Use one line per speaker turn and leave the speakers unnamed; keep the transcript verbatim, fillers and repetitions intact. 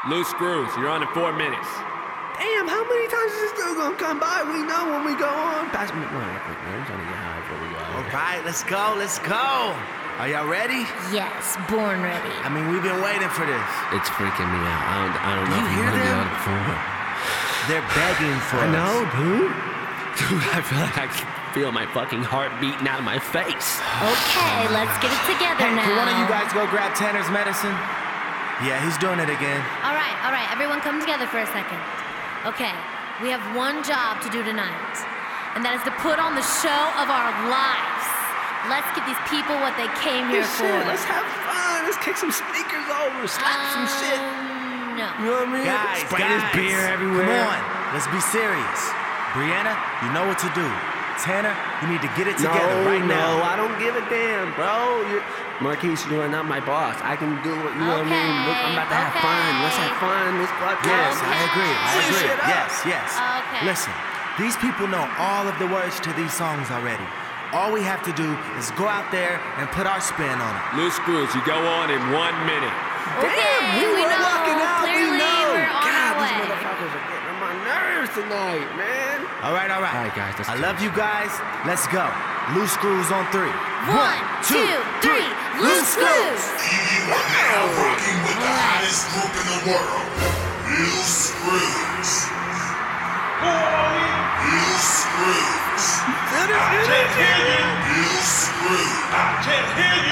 Loose screws, you're on in four minutes.
Damn, how many times is this dude gonna come by? We know when we go on. Pass me the money, quick, man. I'm trying to get high before we go out.
All right, let's go, let's go. Are y'all ready?
Yes, born ready.
I mean, we've been waiting for this.
It's freaking me out. I don't, I don't
Do
know
you
if you
hear
want to get
them?
on it before.
They're begging for
I
us.
know, dude.
Dude, I feel like I can feel my fucking heart beating out of my face.
Okay, let's get it together
Hey,
now.
can one of you guys go grab Tanner's medicine? Yeah, he's doing it again.
All right, all right, everyone come together for a second. Okay, we have one job to do tonight, and that is to put on the show of our lives. Let's give these people what they came here
This
for.
shit, let's have fun. Let's kick some speakers over, slap some shit.
Um, no.
You know what I mean?
Guys,
Spray
guys,
this beer everywhere.
Come on, let's be serious. Brianna, you know what to do. Tanner, you need to get it together
no,
right
no,
now.
I don't give a damn, bro. You're, Marquise, you are not my boss. I can do what you know what I mean. Look, I'm about to have
Okay,
fun. Let's have fun. Let's go out there.
Yes, I
Okay.
agree. I
Push
agree.
it up.
Yes, yes.
Okay.
Listen, these people know all of the words to these songs already. All we have to do is go out there and put our spin on it.
Loose screws, you go on in one minute.
Okay,
Damn, we,
we
were
know.
locking out.
Clearly,
we know.
we're on
God,
our
these
way.
motherfuckers are getting on my nerves tonight, man.
All right, all right.
All right, guys, let's
I
go.
love you guys. Let's go. Loose screws on three.
One, two, three. Loose screws.
You are now rocking with the hottest group in the world, Loose Screws. Loose Screws.
Feel this energy?
Loose Screws.
I can't hear you.